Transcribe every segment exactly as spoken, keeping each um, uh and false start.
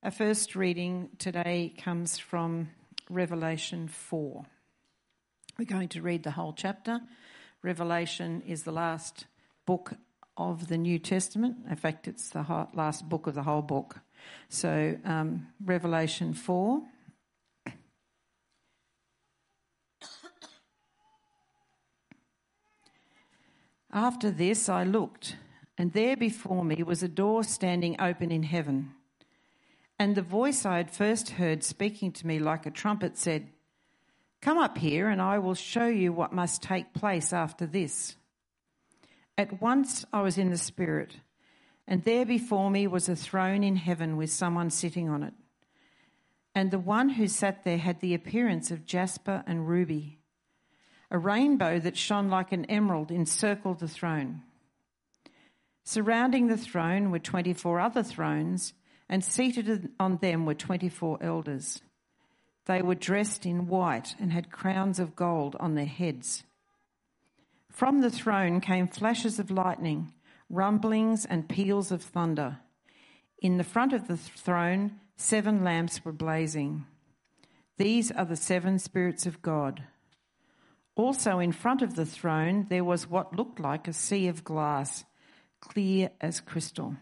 Our first reading today comes from Revelation four. We're going to read the whole chapter. Revelation is the last book of the New Testament. In fact, it's the whole, last book of the whole book. So, um, Revelation four. After this I looked, and there before me was a door standing open in heaven. And the voice I had first heard speaking to me like a trumpet said, "Come up here and I will show you what must take place after this." At once I was in the Spirit, and there before me was a throne in heaven with someone sitting on it. And the one who sat there had the appearance of jasper and ruby. A rainbow that shone like an emerald encircled the throne. Surrounding the throne were twenty-four other thrones, and seated on them were twenty-four elders. They were dressed in white and had crowns of gold on their heads. From the throne came flashes of lightning, rumblings and peals of thunder. In the front of the throne, seven lamps were blazing. These are the seven spirits of God. Also in front of the throne there was what looked like a sea of glass, clear as crystal.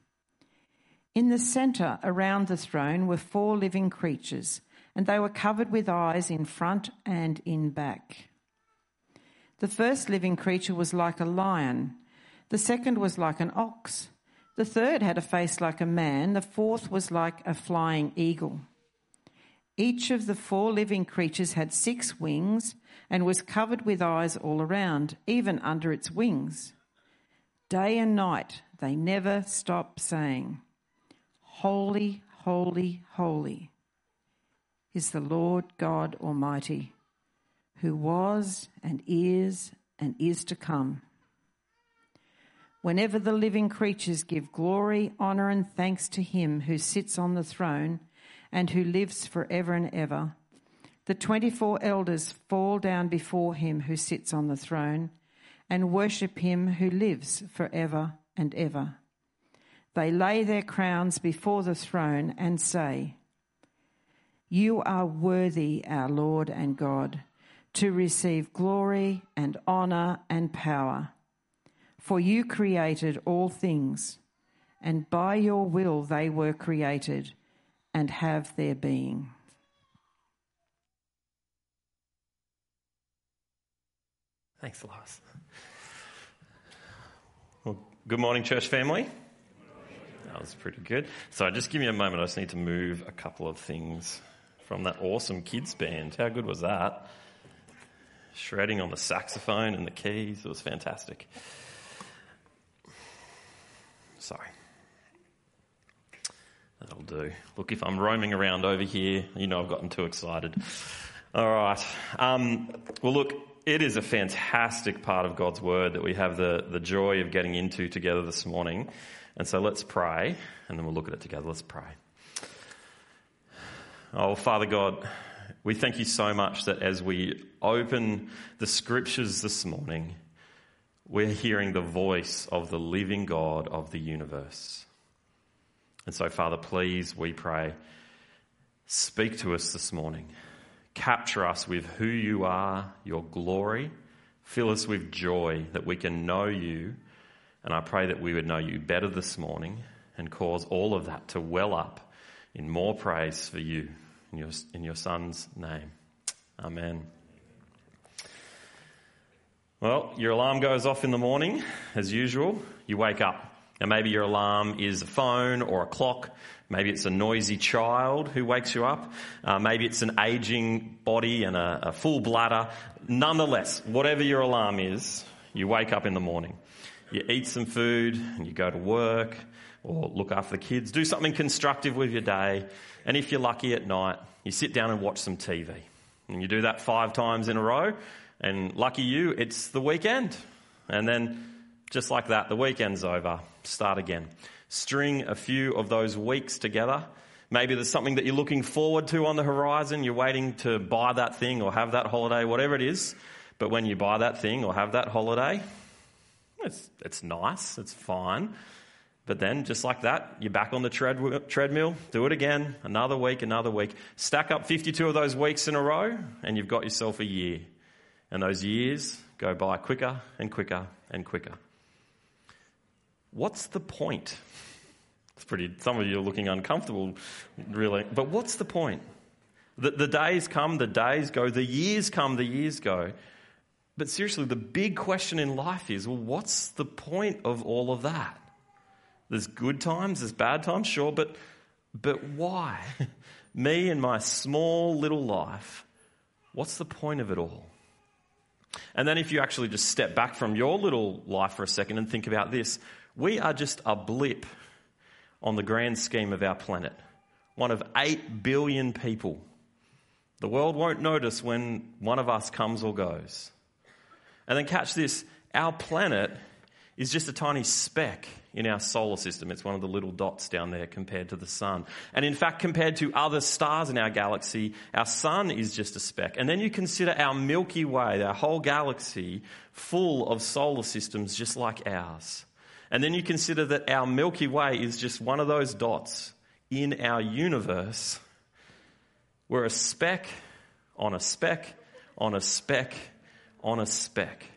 In the centre around the throne were four living creatures, and they were covered with eyes in front and in back. The first living creature was like a lion, the second was like an ox, the third had a face like a man, the fourth was like a flying eagle. Each of the four living creatures had six wings and was covered with eyes all around, even under its wings. Day and night they never stop saying, "Holy, holy, holy is the Lord God Almighty, who was and is and is to come." Whenever the living creatures give glory, honour and thanks to him who sits on the throne and who lives forever and ever, the twenty-four elders fall down before him who sits on the throne and worship him who lives forever and ever. They lay their crowns before the throne and say, "You are worthy, our Lord and God, to receive glory and honour and power. For you created all things, and by your will they were created and have their being." Thanks, Lois. Well, good morning, church family. That was pretty good. So just give me a moment. I just need to move a couple of things from that awesome kids band. How good was that? Shredding on the saxophone and the keys. It was fantastic. Sorry. That'll do. Look, if I'm roaming around over here, you know I've gotten too excited. All right. Um, well, look, it is a fantastic part of God's word that we have the, the joy of getting into together this morning. And so let's pray, and then we'll look at it together. Let's pray. Oh, Father God, we thank you so much that as we open the scriptures this morning, we're hearing the voice of the living God of the universe. And so, Father, please, we pray, speak to us this morning. Capture us with who you are, your glory. Fill us with joy that we can know you. And I pray that we would know you better this morning and cause all of that to well up in more praise for you in your, in your Son's name. Amen. Well, your alarm goes off in the morning, as usual. You wake up. And maybe your alarm is a phone or a clock. Maybe it's a noisy child who wakes you up. Uh, maybe it's an aging body and a, a full bladder. Nonetheless, whatever your alarm is, you wake up in the morning. You eat some food and you go to work or look after the kids. Do something constructive with your day. And if you're lucky at night, you sit down and watch some T V. And you do that five times in a row. And lucky you, it's the weekend. And then just like that, the weekend's over. Start again. String a few of those weeks together. Maybe there's something that you're looking forward to on the horizon. You're waiting to buy that thing or have that holiday, whatever it is. But when you buy that thing or have that holiday, it's, it's nice, it's fine. But then, just like that, you're back on the tread- treadmill, do it again, another week, another week. Stack up fifty-two of those weeks in a row, and you've got yourself a year. And those years go by quicker and quicker and quicker. What's the point? It's pretty, some of you are looking uncomfortable, really. But what's the point? The, the days come, the days go, the years come, the years go. But seriously, the big question in life is, well, what's the point of all of that? There's good times, there's bad times, sure, but but why? Me and my small little life, what's the point of it all? And then if you actually just step back from your little life for a second and think about this, we are just a blip on the grand scheme of our planet. One of eight billion people. The world won't notice when one of us comes or goes. And then catch this, our planet is just a tiny speck in our solar system. It's one of the little dots down there compared to the sun. And in fact, compared to other stars in our galaxy, our sun is just a speck. And then you consider our Milky Way, our whole galaxy, full of solar systems just like ours. And then you consider that our Milky Way is just one of those dots in our universe. We're a speck on a speck on a speck on a speck.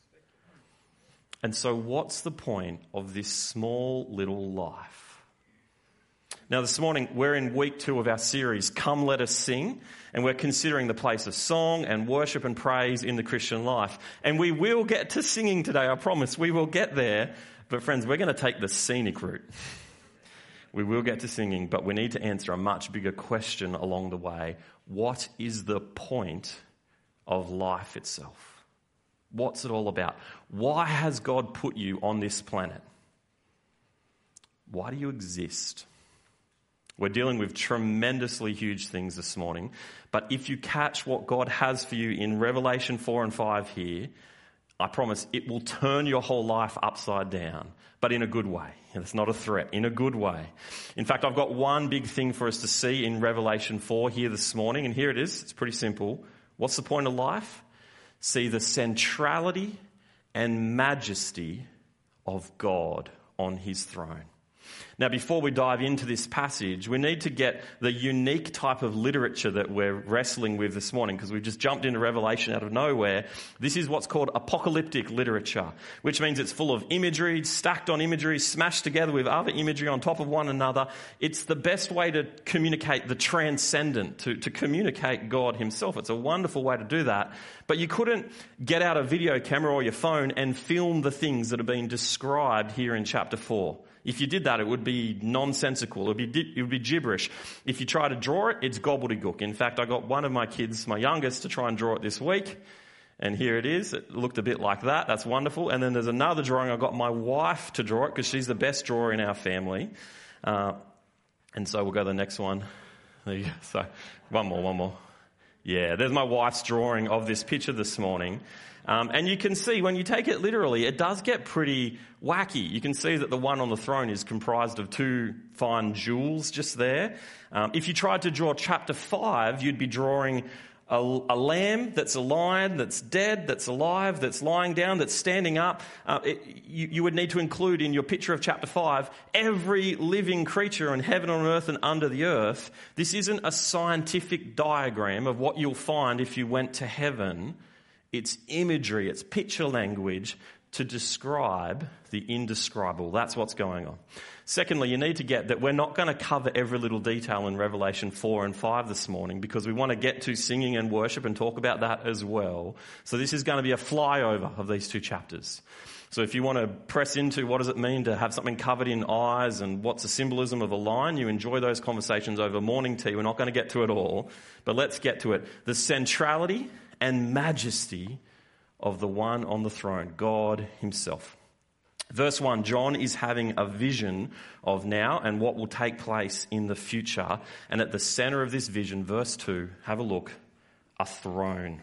And so what's the point of this small little life? Now this morning we're in week two of our series, Come Let Us Sing, and we're considering the place of song and worship and praise in the Christian life. And we will get to singing today, I promise. We will get there. But friends, we're going to take the scenic route. We will get to singing, but we need to answer a much bigger question along the way. What is the point of life itself? What's it all about? Why has God put you on this planet? Why do you exist? We're dealing with tremendously huge things this morning, but if you catch what God has for you in Revelation four and five here, I promise it will turn your whole life upside down, but in a good way. It's not a threat, in a good way. In fact, I've got one big thing for us to see in Revelation four here this morning, and here it is. It's pretty simple. What's the point of life? See the centrality and majesty of God on his throne. Now, before we dive into this passage, we need to get the unique type of literature that we're wrestling with this morning, because we've just jumped into Revelation out of nowhere. This is what's called apocalyptic literature, which means it's full of imagery, stacked on imagery, smashed together with other imagery on top of one another. It's the best way to communicate the transcendent, to, to communicate God himself. It's a wonderful way to do that. But you couldn't get out a video camera or your phone and film the things that are being described here in chapter four. If you did that, it would be nonsensical. It would be, it would be gibberish. If you try to draw it, it's gobbledygook. In fact, I got one of my kids, my youngest, to try and draw it this week. And here it is. It looked a bit like that. That's wonderful. And then there's another drawing. I got my wife to draw it because she's the best drawer in our family. Uh, and so we'll go to the next one. There you go. So one more, one more. Yeah, there's my wife's drawing of this picture this morning. Um, and you can see when you take it literally, it does get pretty wacky. You can see that the one on the throne is comprised of two fine jewels just there. Um, if you tried to draw chapter five, you'd be drawing a, a lamb that's a lion, that's dead, that's alive, that's lying down, that's standing up. Uh, it, you, you would need to include in your picture of chapter five every living creature in heaven, on earth and under the earth. This isn't a scientific diagram of what you'll find if you went to heaven. It's imagery, it's picture language to describe the indescribable. That's what's going on. Secondly, you need to get that we're not going to cover every little detail in Revelation four and five this morning, because we want to get to singing and worship and talk about that as well. So this is going to be a flyover of these two chapters. So if you want to press into what does it mean to have something covered in eyes and what's the symbolism of a lion, you enjoy those conversations over morning tea. We're not going to get to it all, but let's get to it. The centrality and majesty of the one on the throne, God himself. Verse one, John is having a vision of now and what will take place in the future. And at the center of this vision, verse two, have a look, a throne.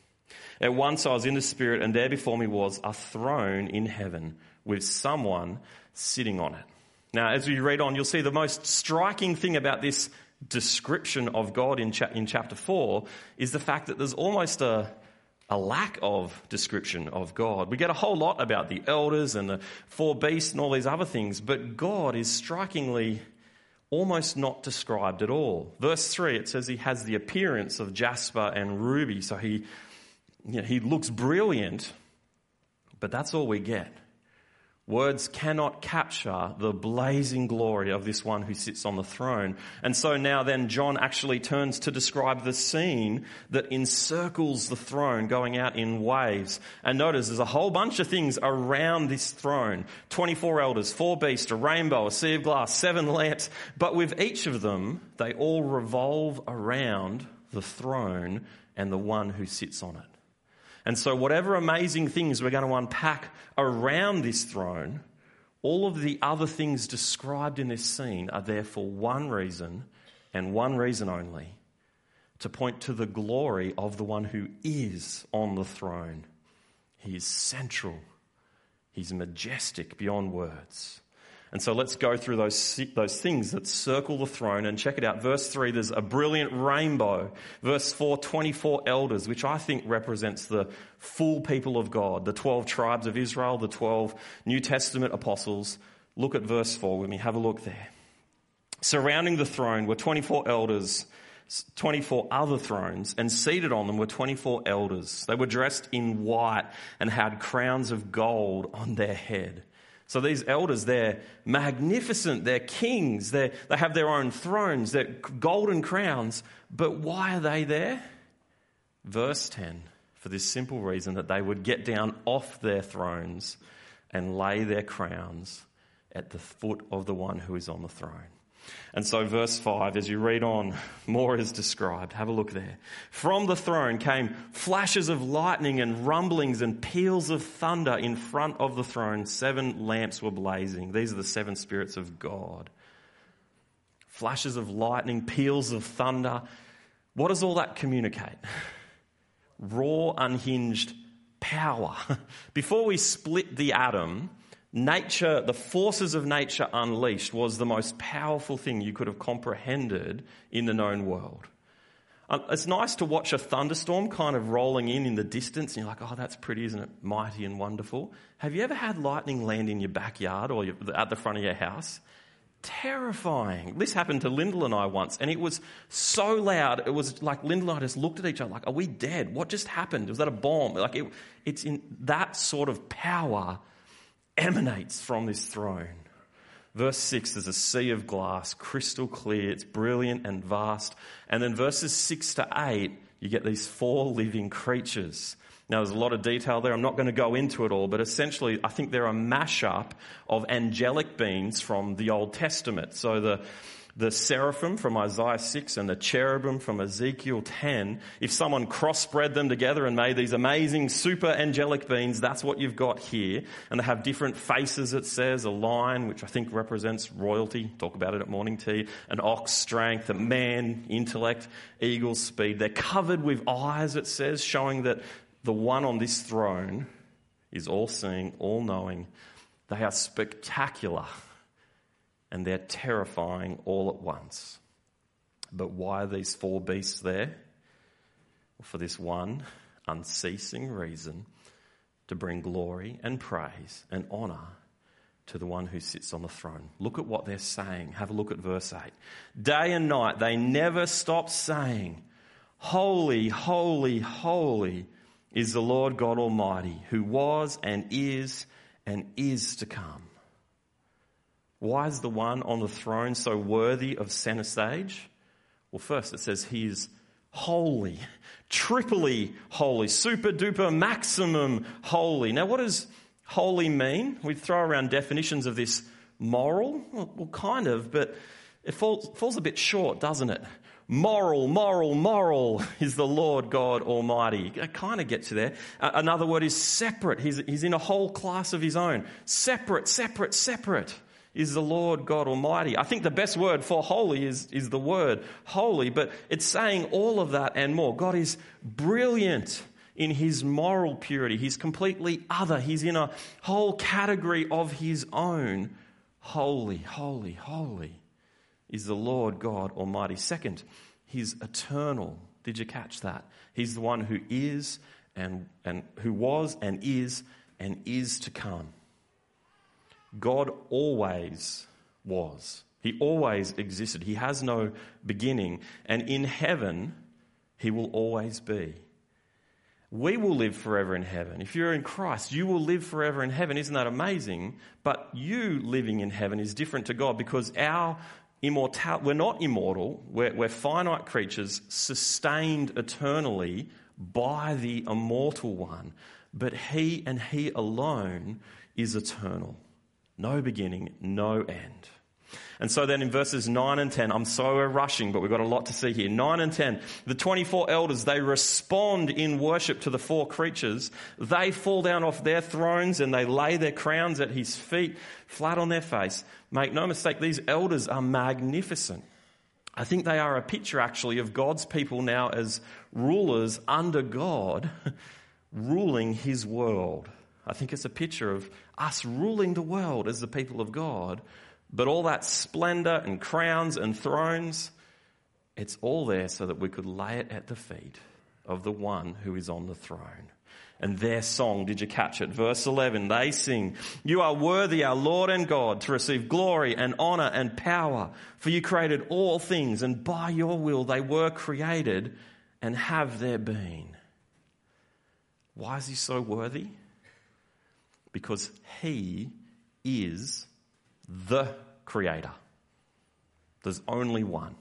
At once I was in the Spirit, and there before me was a throne in heaven with someone sitting on it. Now, as we read on, you'll see the most striking thing about this description of God in, cha- in chapter four is the fact that there's almost a a lack of description of God. We get a whole lot about the elders and the four beasts and all these other things, but God is strikingly almost not described at all. Verse three, it says he has the appearance of jasper and ruby, so he, you know, he looks brilliant, but that's all we get. Words cannot capture the blazing glory of this one who sits on the throne. And so now then John actually turns to describe the scene that encircles the throne going out in waves. And notice there's a whole bunch of things around this throne. twenty-four elders, four beasts, a rainbow, a sea of glass, seven lamps. But with each of them, they all revolve around the throne and the one who sits on it. And so whatever amazing things we're going to unpack around this throne, all of the other things described in this scene are there for one reason and one reason only, to point to the glory of the one who is on the throne. He is central. He's majestic beyond words. And so let's go through those, those things that circle the throne and check it out. Verse three, there's a brilliant rainbow. Verse four, twenty-four elders, which I think represents the full people of God, the twelve tribes of Israel, the twelve New Testament apostles. Look at verse four with me. Have a look there. Surrounding the throne were twenty-four elders, twenty-four other thrones, and seated on them were twenty-four elders. They were dressed in white and had crowns of gold on their head. So these elders, they're magnificent, they're kings, they're, they have their own thrones, they're golden crowns. But why are they there? Verse ten, for this simple reason that they would get down off their thrones and lay their crowns at the foot of the one who is on the throne. And so verse five, as you read on, more is described. Have a look there. From the throne came flashes of lightning and rumblings and peals of thunder. In front of the throne, seven lamps were blazing. These are the seven spirits of God. Flashes of lightning, peals of thunder. What does all that communicate? Raw, unhinged power. Before we split the atom, nature, the forces of nature unleashed was the most powerful thing you could have comprehended in the known world. Um, it's nice to watch a thunderstorm kind of rolling in in the distance, and you're like, oh, that's pretty, isn't it? Mighty and wonderful. Have you ever had lightning land in your backyard or your, at the front of your house? Terrifying. This happened to Lyndall and I once, and it was so loud, it was like Lyndall and I just looked at each other like, are we dead? What just happened? Was that a bomb? Like it, it's in that sort of power emanates from this throne. Verse six, there's a sea of glass, crystal clear, it's brilliant and vast. And then verses six to eight, you get these four living creatures. Now there's a lot of detail there, I'm not going to go into it all, but essentially I think they're a mashup of angelic beings from the Old Testament. So the The seraphim from Isaiah six and the cherubim from Ezekiel ten, if someone crossbred them together and made these amazing super angelic beings, that's what you've got here. And they have different faces, it says, a lion, which I think represents royalty, talk about it at morning tea, an ox, strength, a man, intellect, eagle, speed. They're covered with eyes, it says, showing that the one on this throne is all-seeing, all-knowing. They are spectacular. And they're terrifying all at once. But why are these four beasts there? Well, for this one unceasing reason, to bring glory and praise and honour to the one who sits on the throne. Look at what they're saying. Have a look at verse eight. Day and night they never stop saying, holy, holy, holy is the Lord God Almighty, who was and is and is to come. Why is the one on the throne so worthy of centre stage? Well, first it says he is holy, triply holy, super duper maximum holy. Now what does holy mean? We throw around definitions of this moral. Well, well kind of, but it falls, falls a bit short, doesn't it? Moral, moral, moral is the Lord God Almighty. It kind of gets you there. Uh, another word is separate. He's, he's in a whole class of his own. Separate, separate, separate is the Lord God Almighty. I think the best word for holy is, is the word holy, but it's saying all of that and more. God is brilliant in his moral purity. He's completely other. He's in a whole category of his own. Holy, holy, holy is the Lord God Almighty. Second, he's eternal. Did you catch that? He's the one who is and, and who was and is and is to come. God always was. He always existed. He has no beginning. And in heaven, he will always be. We will live forever in heaven. If you're in Christ, you will live forever in heaven. Isn't that amazing? But you living in heaven is different to God, because our immortal, we're not immortal. We're, we're finite creatures sustained eternally by the immortal one. But he and he alone is eternal. No beginning, no end. And so then in verses nine and ten, I'm so rushing, but we've got a lot to see here. nine and ten, the twenty-four elders, they respond in worship to the four creatures. They fall down off their thrones and they lay their crowns at his feet, flat on their face. Make no mistake, these elders are magnificent. I think they are a picture actually of God's people now as rulers under God, ruling his world. I think it's a picture of us ruling the world as the people of God. But all that splendor and crowns and thrones, it's all there so that we could lay it at the feet of the one who is on the throne. And their song, did you catch it? Verse eleven, they sing, "You are worthy, our Lord and God, to receive glory and honor and power, for you created all things, and by your will they were created and have their being." Why is he so worthy? Because he is the creator. There's only one.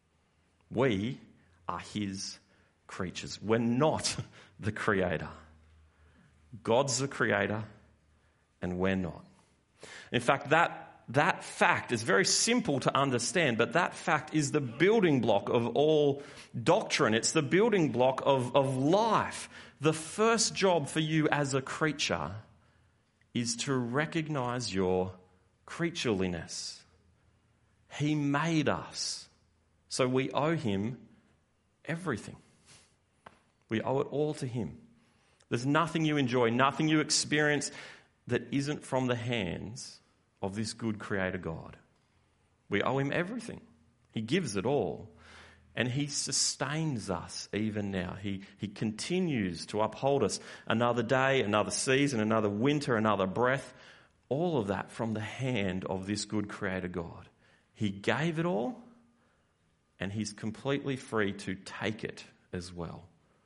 We are his creatures. We're not the creator. God's the creator and we're not. In fact, that, that fact is very simple to understand, but that fact is the building block of all doctrine. It's the building block of, of life. The first job for you as a creature is to recognize your creatureliness. He made us, so we owe him everything. We owe it all to him. There's nothing you enjoy, nothing you experience that isn't from the hands of this good creator God. We owe him everything. He gives it all. And he sustains us even now. He, he continues to uphold us another day, another season, another winter, another breath. All of that from the hand of this good creator God. He gave it all, and he's completely free to take it as well.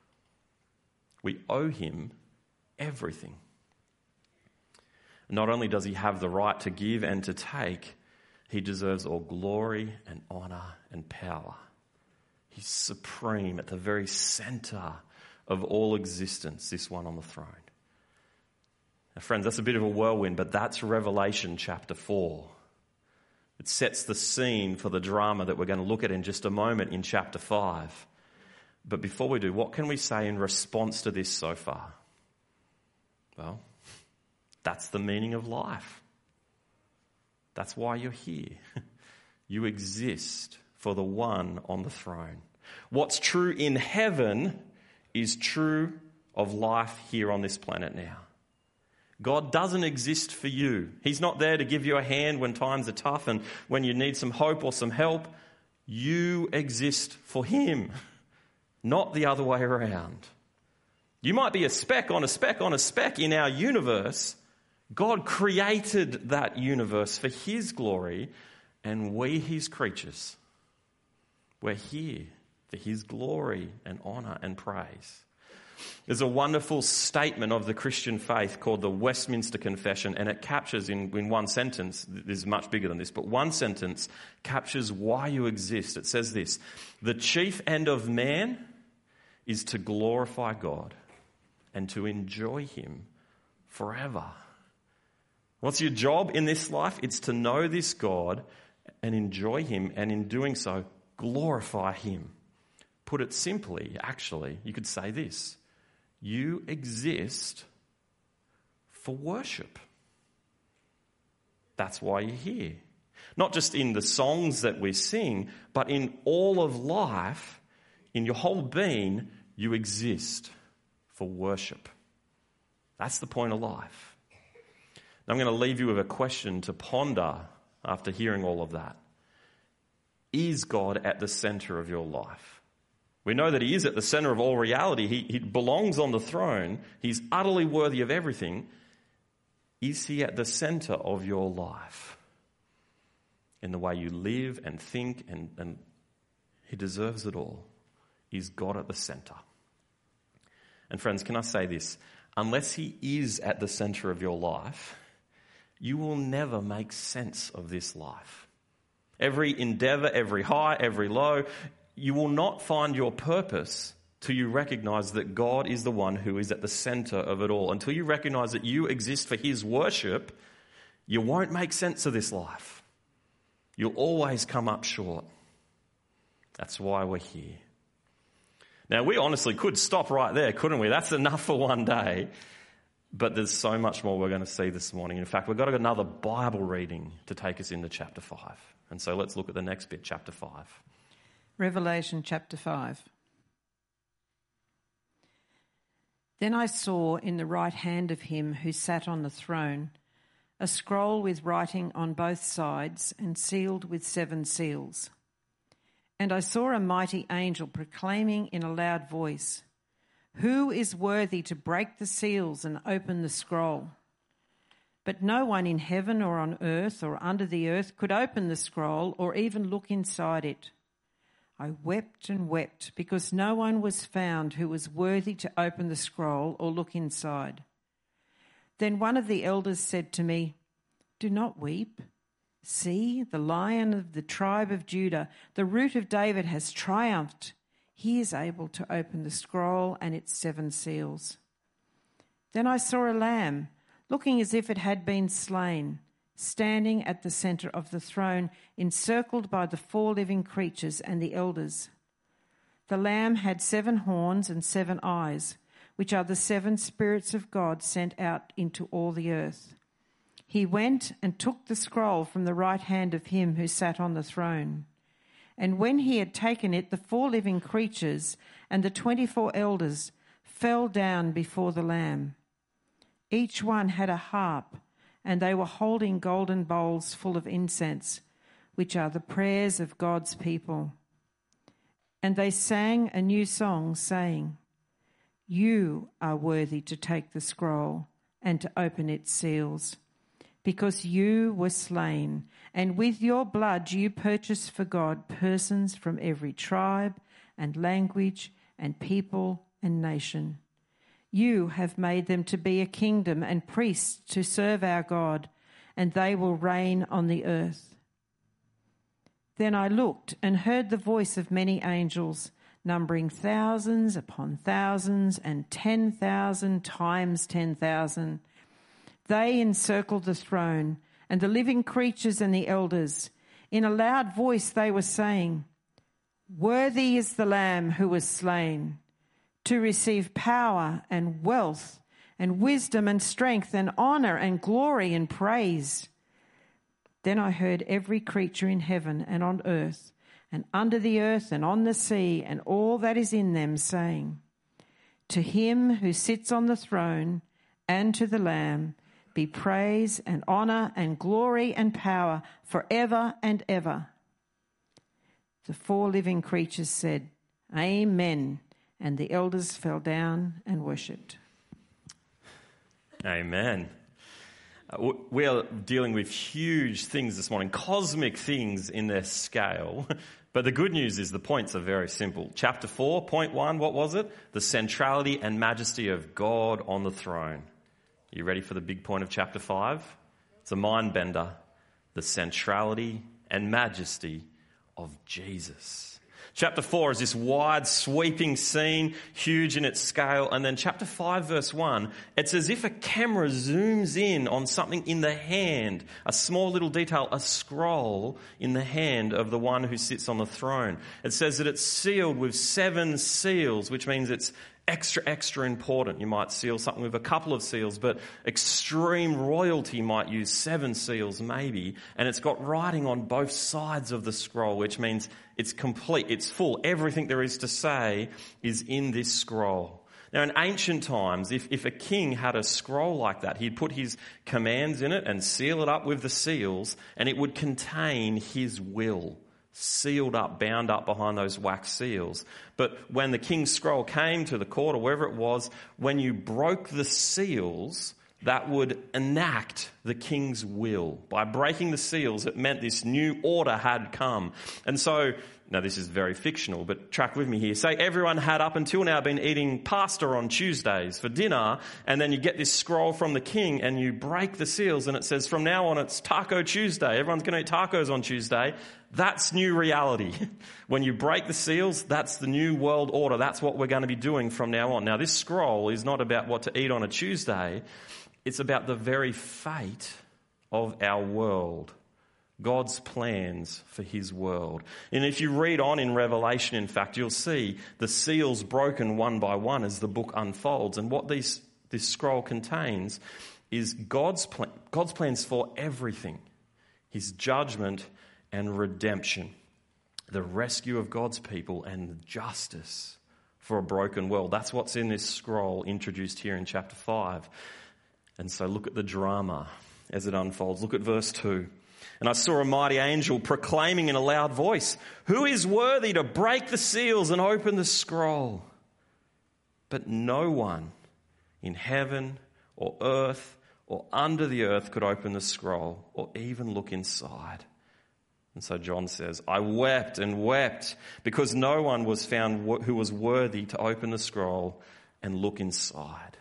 We owe him everything. Not only does he have the right to give and to take, he deserves all glory and honor and power. He's supreme at the very center of all existence, this one on the throne. Now, friends, that's a bit of a whirlwind, but that's Revelation chapter four. It sets the scene for the drama that we're going to look at in just a moment in chapter five. But before we do, what can we say in response to this so far? Well, that's the meaning of life. That's why you're here. You exist for the one on the throne. What's true in heaven is true of life here on this planet now. God doesn't exist for you. He's not there to give you a hand when times are tough and when you need some hope or some help. You exist for him, not the other way around. You might be a speck on a speck on a speck in our universe. God created that universe for his glory, and we, his creatures, we're here for his glory and honor and praise. There's a wonderful statement of the Christian faith called the Westminster Confession, and it captures in, in one sentence, this is much bigger than this, but one sentence captures why you exist. It says this: the chief end of man is to glorify God and to enjoy him forever. What's your job in this life? It's to know this God and enjoy him, and in doing so, glorify him. Put it simply, actually, you could say this: you exist for worship. That's why you're here. Not just in the songs that we sing, but in all of life, in your whole being, you exist for worship. That's the point of life. Now I'm going to leave you with a question to ponder after hearing all of that. Is God at the center of your life? We know that he is at the center of all reality. He, he belongs on the throne. He's utterly worthy of everything. Is he at the center of your life? In the way you live and think, and, and he deserves it all. Is God at the center? And friends, can I say this? Unless he is at the center of your life, you will never make sense of this life. Every endeavor, every high, every low, you will not find your purpose till you recognize that God is the one who is at the center of it all. Until you recognize that you exist for his worship, you won't make sense of this life. You'll always come up short. That's why we're here. Now, we honestly could stop right there, couldn't we? That's enough for one day. But there's so much more we're going to see this morning. In fact, we've got another Bible reading to take us into chapter five. And so let's look at the next bit, chapter five. Revelation chapter five. Then I saw in the right hand of him who sat on the throne a scroll with writing on both sides and sealed with seven seals. And I saw a mighty angel proclaiming in a loud voice, "Who is worthy to break the seals and open the scroll?" But no one in heaven or on earth or under the earth could open the scroll or even look inside it. I wept and wept because no one was found who was worthy to open the scroll or look inside. Then one of the elders said to me, "Do not weep. See, the Lion of the tribe of Judah, the Root of David, has triumphed. He is able to open the scroll and its seven seals." Then I saw a lamb, looking as if it had been slain, standing at the centre of the throne, encircled by the four living creatures and the elders. The lamb had seven horns and seven eyes, which are the seven spirits of God sent out into all the earth. He went and took the scroll from the right hand of him who sat on the throne. And when he had taken it, the four living creatures and the twenty-four elders fell down before the Lamb. Each one had a harp, and they were holding golden bowls full of incense, which are the prayers of God's people. And they sang a new song, saying, "You are worthy to take the scroll and to open its seals, because you were slain, and with your blood you purchased for God persons from every tribe and language and people and nation. You have made them to be a kingdom and priests to serve our God, and they will reign on the earth." Then I looked and heard the voice of many angels, numbering thousands upon thousands and ten thousand times ten thousand. They encircled the throne and the living creatures and the elders. In a loud voice they were saying, "Worthy is the Lamb who was slain to receive power and wealth and wisdom and strength and honour and glory and praise." Then I heard every creature in heaven and on earth and under the earth and on the sea and all that is in them saying, "To him who sits on the throne and to the Lamb be praise and honour and glory and power forever and ever." The four living creatures said, "Amen." And the elders fell down and worshipped. Amen. Uh, we are dealing with huge things this morning, cosmic things in their scale. But the good news is the points are very simple. Chapter four, point one, what was it? The centrality and majesty of God on the throne. You ready for the big point of chapter five? It's a mind bender. The centrality and majesty of Jesus. Chapter four is this wide, sweeping scene, huge in its scale. And then chapter five, verse one, it's as if a camera zooms in on something in the hand, a small little detail, a scroll in the hand of the one who sits on the throne. It says that it's sealed with seven seals, which means it's extra, extra important. You might seal something with a couple of seals, but extreme royalty might use seven seals maybe. And it's got writing on both sides of the scroll, which means it's complete, it's full. Everything there is to say is in this scroll. Now, in ancient times, if, if a king had a scroll like that, he'd put his commands in it and seal it up with the seals, and it would contain his will sealed up, bound up behind those wax seals. But when the king's scroll came to the court or wherever it was, when you broke the seals, that would enact the king's will. By breaking the seals, it meant this new order had come. And so, now this is very fictional, but track with me here. Say everyone had up until now been eating pasta on Tuesdays for dinner, and then you get this scroll from the king and you break the seals and it says from now on it's Taco Tuesday. Everyone's going to eat tacos on Tuesday. That's new reality. When you break the seals, that's the new world order. That's what we're going to be doing from now on. Now this scroll is not about what to eat on a Tuesday. It's about the very fate of our world. God's plans for his world. And if you read on in Revelation, in fact, you'll see the seals broken one by one as the book unfolds. And what these, this scroll contains is God's plan, God's plans for everything. His judgment and redemption. The rescue of God's people and justice for a broken world. That's what's in this scroll introduced here in chapter five. And so look at the drama as it unfolds. Look at verse two. And I saw a mighty angel proclaiming in a loud voice, "Who is worthy to break the seals and open the scroll?" But no one in heaven or earth or under the earth could open the scroll or even look inside. And so John says, "I wept and wept because no one was found who was worthy to open the scroll and look inside."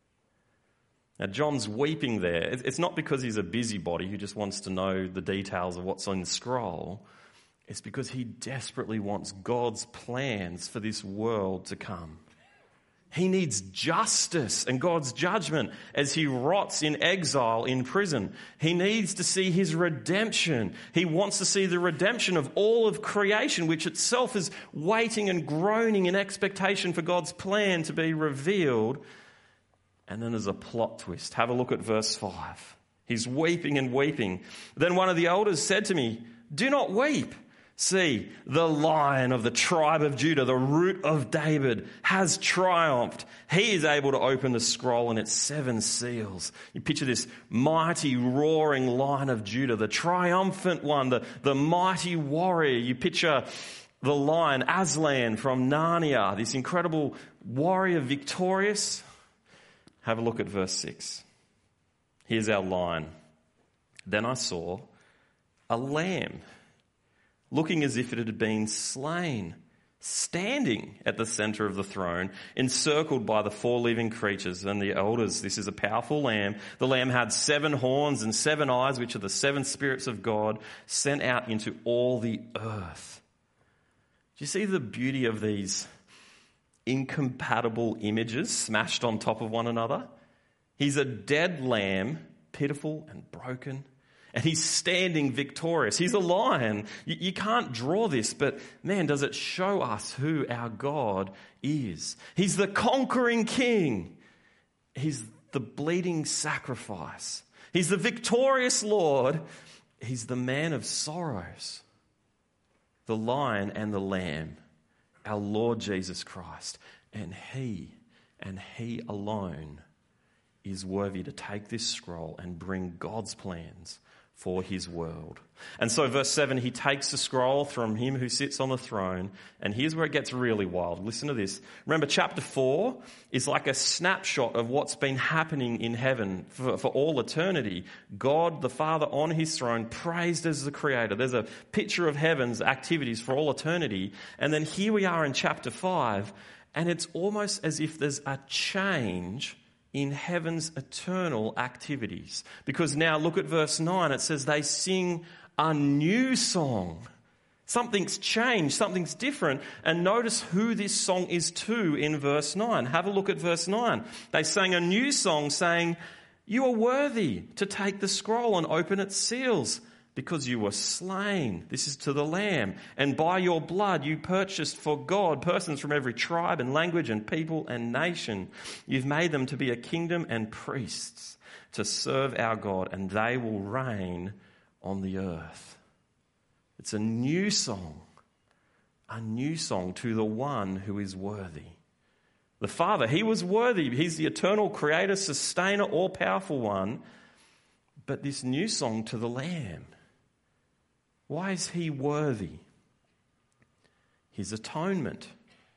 Now, John's weeping there. It's not because he's a busybody who just wants to know the details of what's on the scroll. It's because he desperately wants God's plans for this world to come. He needs justice and God's judgment as he rots in exile in prison. He needs to see his redemption. He wants to see the redemption of all of creation, which itself is waiting and groaning in expectation for God's plan to be revealed. And then there's a plot twist. Have a look at verse five. He's weeping and weeping. Then one of the elders said to me, "Do not weep. See, the Lion of the tribe of Judah, the Root of David, has triumphed. He is able to open the scroll and its seven seals." You picture this mighty, roaring Lion of Judah, the triumphant one, the, the mighty warrior. You picture the lion Aslan from Narnia, this incredible warrior, victorious. Have a look at verse six. Here's our line. Then I saw a lamb, looking as if it had been slain, standing at the center of the throne, encircled by the four living creatures and the elders. This is a powerful lamb. The lamb had seven horns and seven eyes, which are the seven spirits of God sent out into all the earth. Do you see the beauty of these incompatible images smashed on top of one another? He's a dead lamb, pitiful and broken, and he's standing victorious. He's a lion. You, you can't draw this, but man, does it show us who our God is. He's the conquering king. He's the bleeding sacrifice. He's the victorious Lord. He's the man of sorrows. The lion and the lamb, our Lord Jesus Christ. And he, and he alone, is worthy to take this scroll and bring God's plans for his world. And so verse seven, he takes the scroll from him who sits on the throne, and here's where it gets really wild. Listen to this. Remember, chapter four is like a snapshot of what's been happening in heaven for, for all eternity. God the Father on his throne, praised as the creator. There's a picture of heaven's activities for all eternity. And then here we are in chapter five, and it's almost as if there's a change in heaven's eternal activities. Because now look at verse nine. It says they sing a new song. Something's changed. Something's different. And notice who this song is to in verse nine. Have a look at verse nine. They sang a new song saying, "You are worthy to take the scroll and open its seals, because you were slain." This is to the Lamb. "And by your blood you purchased for God persons from every tribe and language and people and nation. You've made them to be a kingdom and priests to serve our God, and they will reign on the earth." It's a new song, a new song to the one who is worthy. The Father, he was worthy. He's the eternal creator, sustainer, all-powerful one. But this new song to the Lamb. Why is he worthy? his atonement.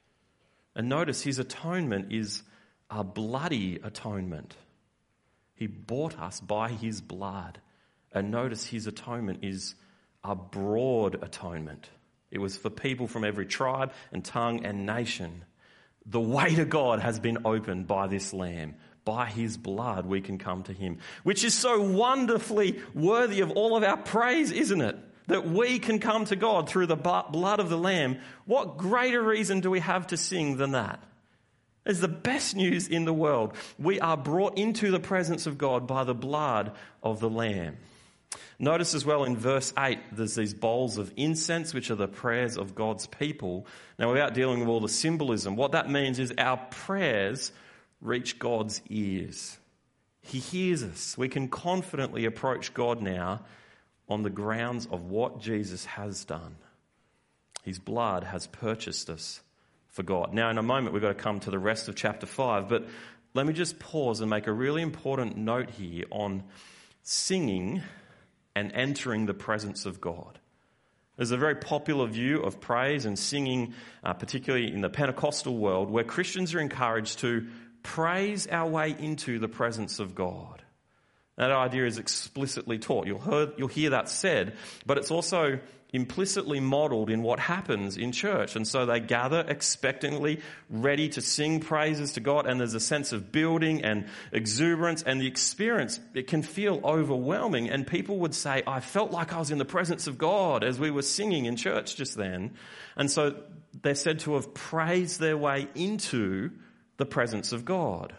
And notice his atonement is a bloody atonement. He bought us by his blood. And notice his atonement is a broad atonement. It was for people from every tribe and tongue and nation. The way to God has been opened by this Lamb. By his blood we can come to him, which is so wonderfully worthy of all of our praise, isn't it? That we can come to God through the blood of the Lamb. What greater reason do we have to sing than that? It's the best news in the world. We are brought into the presence of God by the blood of the Lamb. Notice as well in verse eight, there's these bowls of incense, which are the prayers of God's people. Now, without dealing with all the symbolism, what that means is our prayers reach God's ears. He hears us. We can confidently approach God now on the grounds of what Jesus has done. His blood has purchased us for God. Now, in a moment, we've got to come to the rest of chapter five, but let me just pause and make a really important note here on singing and entering the presence of God. There's a very popular view of praise and singing, uh, particularly in the Pentecostal world, where Christians are encouraged to praise our way into the presence of God. That idea is explicitly taught. You'll hear, you'll hear that said, but it's also implicitly modelled in what happens in church. And so they gather expectantly, ready to sing praises to God, and there's a sense of building and exuberance, and the experience, it can feel overwhelming. And people would say, I felt like I was in the presence of God as we were singing in church just then. And so they're said to have praised their way into the presence of God.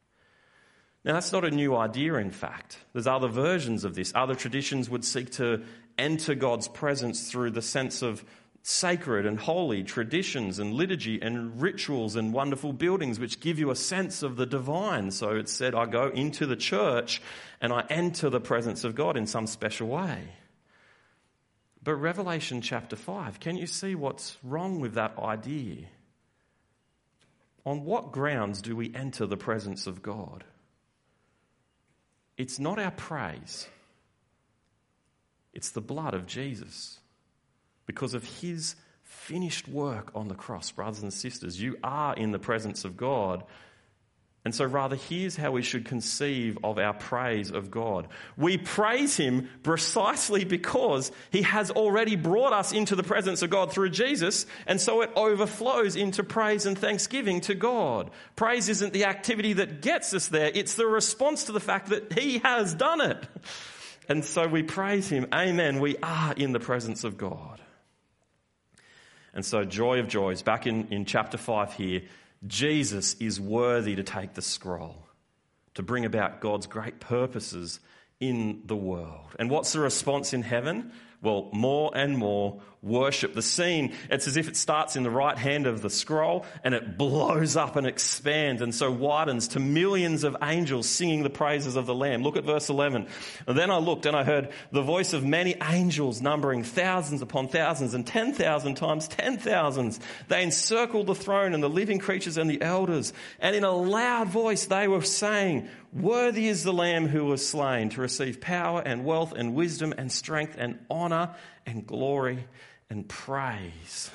Now, that's not a new idea, in fact. There's other versions of this. Other traditions would seek to enter God's presence through the sense of sacred and holy traditions and liturgy and rituals and wonderful buildings which give you a sense of the divine. So it's said, I go into the church and I enter the presence of God in some special way. But Revelation chapter five, can you see what's wrong with that idea? On what grounds do we enter the presence of God? It's not our praise. It's the blood of Jesus. Because of his finished work on the cross, brothers and sisters, you are in the presence of God. And so rather, here's how we should conceive of our praise of God. We praise him precisely because he has already brought us into the presence of God through Jesus, and so it overflows into praise and thanksgiving to God. Praise isn't the activity that gets us there, it's the response to the fact that he has done it. And so we praise him. Amen. We are in the presence of God. And so joy of joys, back in, in chapter five here, Jesus is worthy to take the scroll, to bring about God's great purposes in the world. And what's the response in heaven? Well, more and more worship. The scene, it's as if it starts in the right hand of the scroll and it blows up and expands and so widens to millions of angels singing the praises of the Lamb. Look at verse eleven. And then I looked and I heard the voice of many angels numbering thousands upon thousands and ten thousand times ten thousands. They encircled the throne and the living creatures and the elders. And in a loud voice they were saying, worthy is the Lamb who was slain to receive power and wealth and wisdom and strength and honour and glory and praise.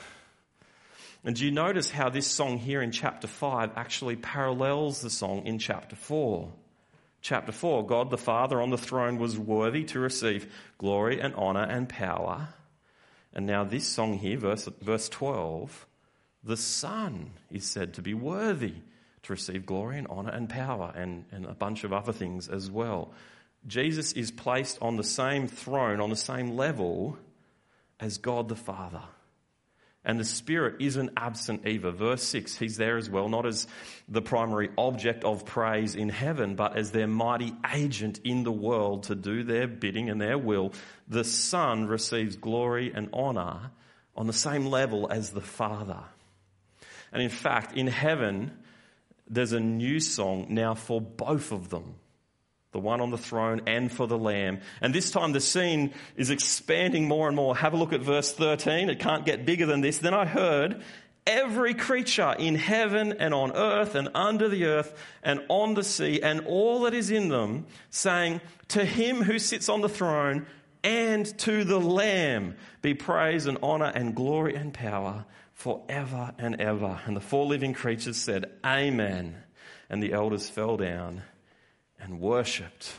And do you notice how this song here in chapter five actually parallels the song in chapter four? Chapter four, God the Father on the throne was worthy to receive glory and honour and power. And now this song here, verse, verse twelve, the Son is said to be worthy to receive glory and honour and power and, and a bunch of other things as well. Jesus is placed on the same throne, on the same level as God the Father. And the Spirit isn't absent either. Verse six, he's there as well, not as the primary object of praise in heaven, but as their mighty agent in the world to do their bidding and their will. The Son receives glory and honour on the same level as the Father. And in fact, in heaven, there's a new song now for both of them. The one on the throne and for the Lamb. And this time the scene is expanding more and more. Have a look at verse thirteen. It can't get bigger than this. Then I heard every creature in heaven and on earth and under the earth and on the sea and all that is in them saying, to him who sits on the throne and to the Lamb be praise and honour and glory and power forever and ever. And the four living creatures said, Amen. And the elders fell down and worshipped.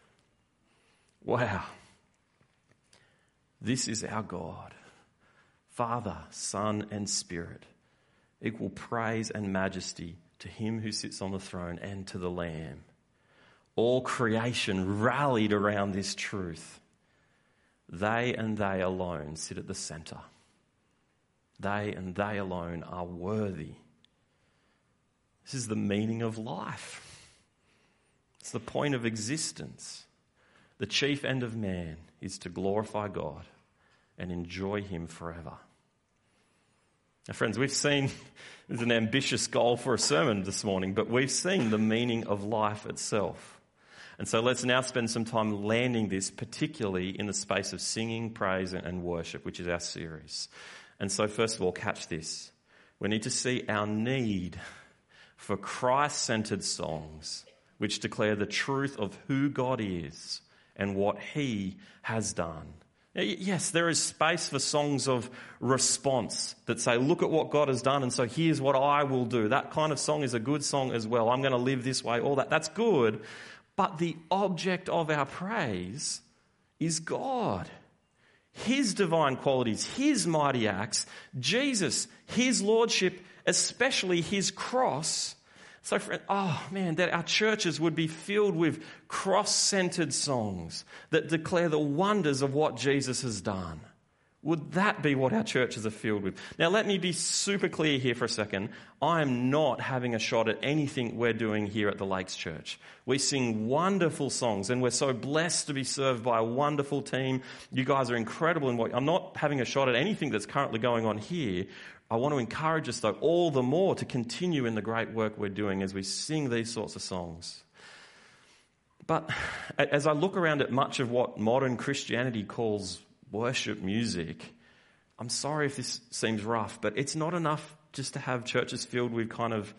Wow. This is our God. Father, Son, and Spirit. Equal praise and majesty to him who sits on the throne and to the Lamb. All creation rallied around this truth. They and they alone sit at the centre. They and they alone are worthy. This is the meaning of life. It's the point of existence. The chief end of man is to glorify God and enjoy him forever. Now, friends, we've seen, there's an ambitious goal for a sermon this morning, but we've seen the meaning of life itself. And so let's now spend some time landing this, particularly in the space of singing, praise, and worship, which is our series. And so first of all, catch this. We need to see our need for Christ-centered songs, which declare the truth of who God is and what he has done. Yes, there is space for songs of response that say, look at what God has done, and so here's what I will do. That kind of song is a good song as well. I'm going to live this way, all that. That's good. But the object of our praise is God. His divine qualities, his mighty acts, Jesus, his lordship, especially his cross. So, friend, oh man, that our churches would be filled with cross-centered songs that declare the wonders of what Jesus has done. Would that be what our churches are filled with? Now, let me be super clear here for a second. I am not having a shot at anything we're doing here at the Lakes Church. We sing wonderful songs, and we're so blessed to be served by a wonderful team. You guys are incredible in what... I'm not having a shot at anything that's currently going on here. I want to encourage us, though, all the more to continue in the great work we're doing as we sing these sorts of songs. But as I look around at much of what modern Christianity calls worship music, I'm sorry if this seems rough, but it's not enough just to have churches filled with kind of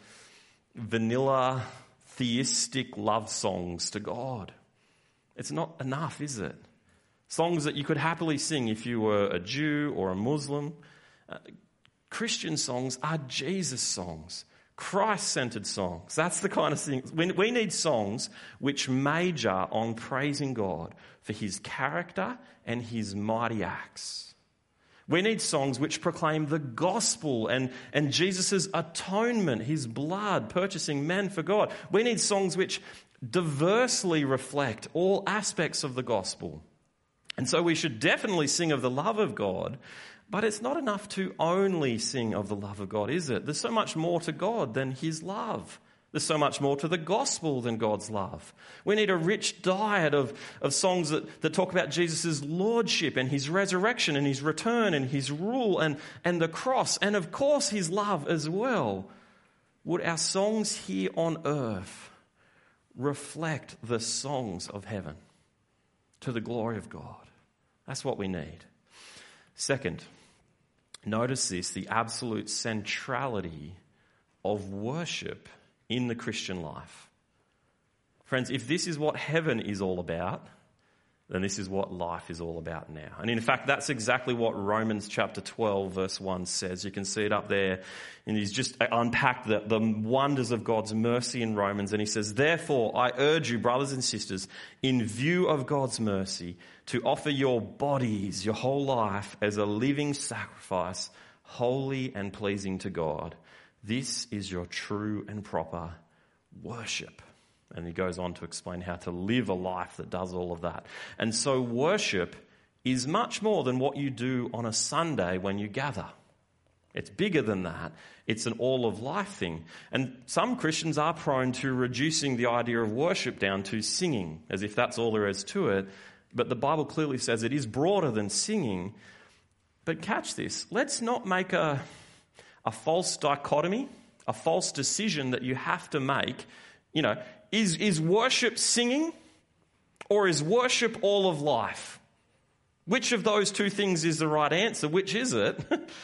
vanilla, theistic love songs to God. It's not enough, is it? Songs that you could happily sing if you were a Jew or a Muslim. Uh, Christian songs are Jesus songs, Christ-centered songs. That's the kind of thing. We, we need songs which major on praising God for his character and his mighty acts. We need songs which proclaim the gospel and, and Jesus' atonement, his blood, purchasing men for God. We need songs which diversely reflect all aspects of the gospel. And so we should definitely sing of the love of God, but it's not enough to only sing of the love of God, is it? There's so much more to God than his love. There's so much more to the gospel than God's love. We need a rich diet of, of songs that, that talk about Jesus' lordship and his resurrection and his return and his rule and, and the cross and, of course, his love as well. Would our songs here on earth reflect the songs of heaven to the glory of God? That's what we need. Second, notice this, the absolute centrality of worship in the Christian life. Friends, if this is what heaven is all about, then this is what life is all about now. And in fact, that's exactly what Romans chapter twelve verse one says. You can see it up there. And he's just unpacked the, the wonders of God's mercy in Romans. And he says, therefore, I urge you, brothers and sisters, in view of God's mercy, to offer your bodies, your whole life, as a living sacrifice, holy and pleasing to God. This is your true and proper worship. And he goes on to explain how to live a life that does all of that. And so worship is much more than what you do on a Sunday when you gather. It's bigger than that. It's an all-of-life thing. And some Christians are prone to reducing the idea of worship down to singing, as if that's all there is to it. But the Bible clearly says it is broader than singing. But catch this. Let's not make a... a false dichotomy, a false decision that you have to make. You know, is, is worship singing or is worship all of life? Which of those two things is the right answer? Which is it?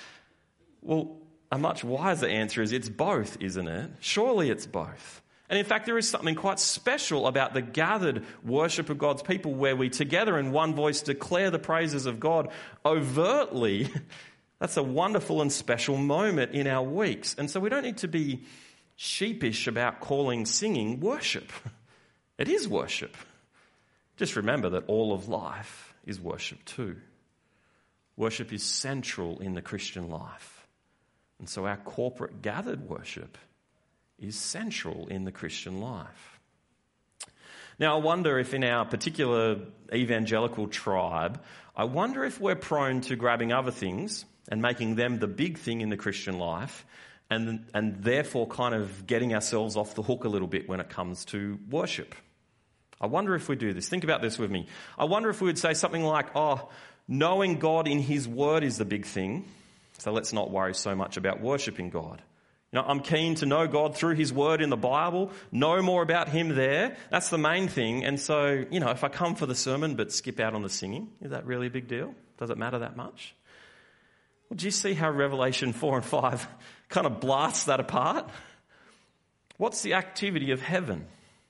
Well, a much wiser answer is it's both, isn't it? Surely it's both. And in fact, there is something quite special about the gathered worship of God's people where we together in one voice declare the praises of God overtly That's a wonderful and special moment in our weeks. And so we don't need to be sheepish about calling singing worship. It is worship. Just remember that all of life is worship too. Worship is central in the Christian life. And so our corporate gathered worship is central in the Christian life. Now, I wonder if in our particular evangelical tribe, I wonder if we're prone to grabbing other things and making them the big thing in the Christian life, and, and therefore kind of getting ourselves off the hook a little bit when it comes to worship. I wonder if we do this. Think about this with me. I wonder if we would say something like, oh, knowing God in his word is the big thing, so let's not worry so much about worshipping God. You know, I'm keen to know God through his word in the Bible, know more about him there. That's the main thing. And so, you know, if I come for the sermon but skip out on the singing, is that really a big deal? Does it matter that much? Well, do you see how Revelation four and five kind of blasts that apart? What's the activity of heaven?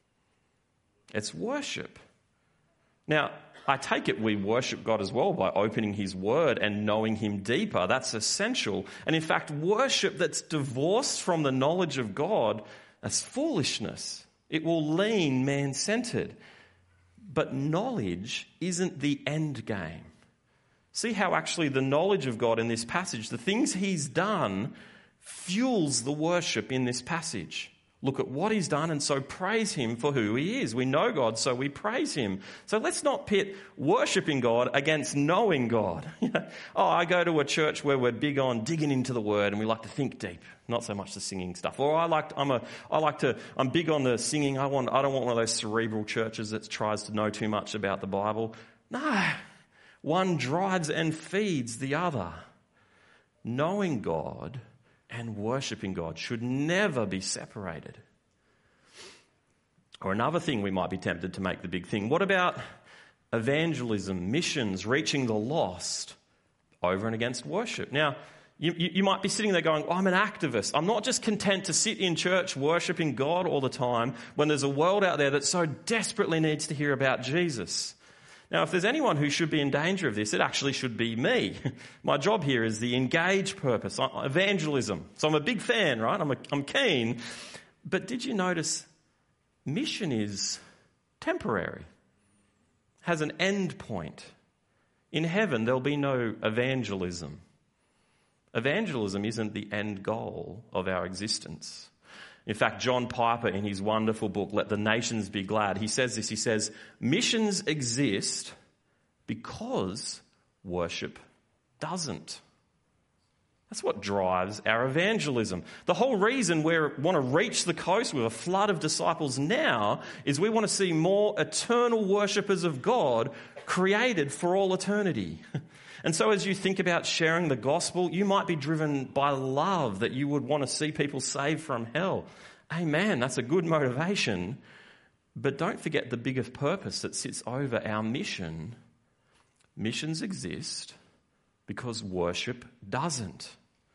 It's worship. Now, I take it we worship God as well by opening his word and knowing him deeper. That's essential. And in fact, worship that's divorced from the knowledge of God, that's foolishness. It will lean man-centered. But knowledge isn't the end game. See how actually the knowledge of God in this passage, the things he's done, fuels the worship in this passage. Look at what he's done and so praise him for who he is. We know God, so we praise him. So let's not pit worshipping God against knowing God. Oh, I go to a church where we're big on digging into the word and we like to think deep, not so much the singing stuff. Or I like I'm a I like to I'm big on the singing. I want I don't want one of those cerebral churches that tries to know too much about the Bible. No. One drives and feeds the other. Knowing God and worshipping God should never be separated. Or another thing we might be tempted to make the big thing. What about evangelism, missions, reaching the lost over and against worship? Now, you, you, you might be sitting there going, oh, I'm an activist. I'm not just content to sit in church worshipping God all the time when there's a world out there that so desperately needs to hear about Jesus. Now, if there's anyone who should be in danger of this, it actually should be me. My job here is the engage purpose, evangelism. So I'm a big fan, right? I'm, a, I'm keen. But did you notice mission is temporary, has an end point. In heaven, there'll be no evangelism. Evangelism isn't the end goal of our existence. In fact, John Piper, in his wonderful book, Let the Nations Be Glad, he says this, he says, missions exist because worship doesn't. That's what drives our evangelism. The whole reason we want to reach the coast with a flood of disciples now is we want to see more eternal worshippers of God created for all eternity. And so as you think about sharing the gospel, you might be driven by love that you would want to see people saved from hell. Amen, that's a good motivation. But don't forget the biggest purpose that sits over our mission. Missions exist because worship doesn't.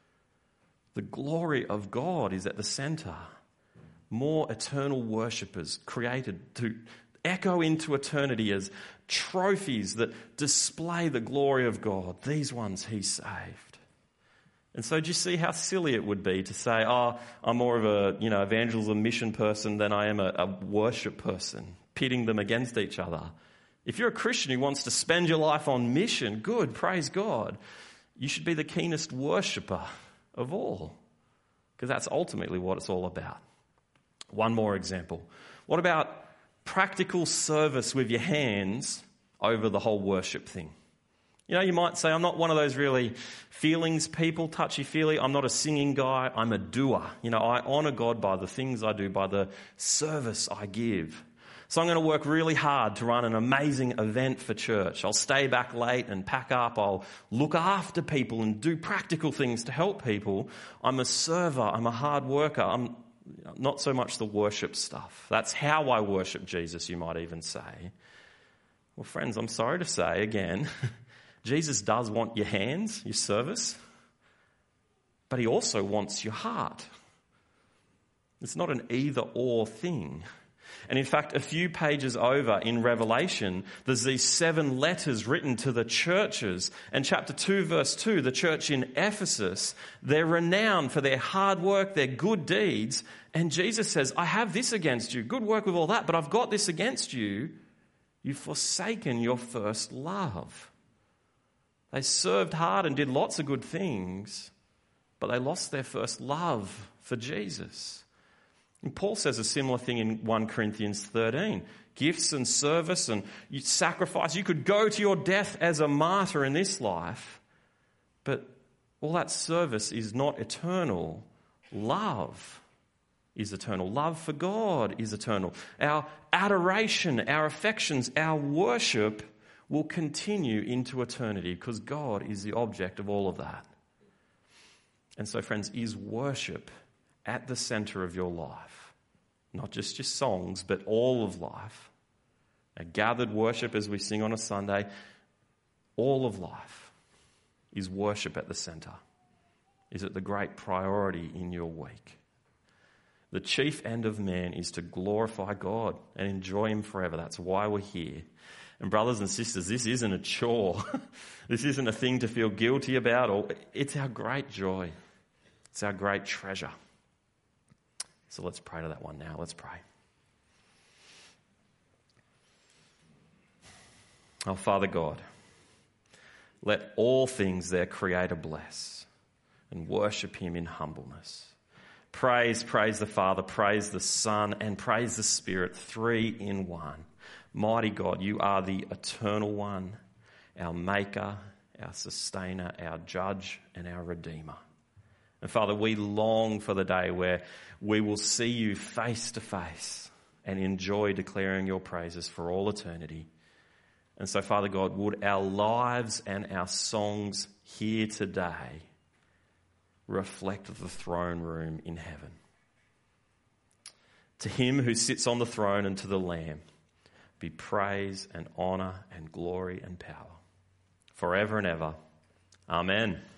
The glory of God is at the center. More eternal worshippers created to echo into eternity as trophies that display the glory of God. These ones he saved. And so do you see how silly it would be to say, oh, I'm more of a, you know, evangelism mission person than I am a, a worship person, pitting them against each other. If you're a Christian who wants to spend your life on mission, good, praise God. You should be the keenest worshipper of all, because that's ultimately what it's all about. One more example. What about practical service with your hands over the whole worship thing? You know, you might say, I'm not one of those really feelings people, touchy-feely. I'm not a singing guy. I'm a doer. You know, I honour God by the things I do, by the service I give. So I'm going to work really hard to run an amazing event for church. I'll stay back late and pack up. I'll look after people and do practical things to help people. I'm a server. I'm a hard worker. I'm not so much the worship stuff. That's how I worship Jesus, you might even say. Well, friends, I'm sorry to say again, Jesus does want your hands, your service, but he also wants your heart. It's not an either or thing. And in fact, a few pages over in Revelation, there's these seven letters written to the churches. And chapter two, verse two, the church in Ephesus, they're renowned for their hard work, their good deeds. And Jesus says, I have this against you. Good work with all that, but I've got this against you. You've forsaken your first love. They served hard and did lots of good things, but they lost their first love for Jesus. And Paul says a similar thing in First Corinthians thirteen. Gifts and service and sacrifice. You could go to your death as a martyr in this life, but all that service is not eternal. Love is eternal. Love for God is eternal. Our adoration, our affections, our worship will continue into eternity because God is the object of all of that. And so, friends, is worship at the center of your life? Not just your songs, but all of life. A gathered worship as we sing on a Sunday, all of life. Is worship at the center? Is it the great priority in your week? The chief end of man is to glorify God and enjoy Him forever. That's why we're here. And brothers and sisters, this isn't a chore. This isn't a thing to feel guilty about. Or it's our great joy. It's our great treasure. So let's pray to that one now. Let's pray. Oh, Father God, let all things their Creator bless and worship Him in humbleness. Praise, praise the Father, praise the Son, and praise the Spirit, three in one. Mighty God, you are the eternal one, our Maker, our Sustainer, our Judge, and our Redeemer. And Father, we long for the day where we will see you face to face and enjoy declaring your praises for all eternity. And so, Father God, would our lives and our songs here today reflect the throne room in heaven. To Him who sits on the throne and to the Lamb be praise and honour and glory and power forever and ever. Amen.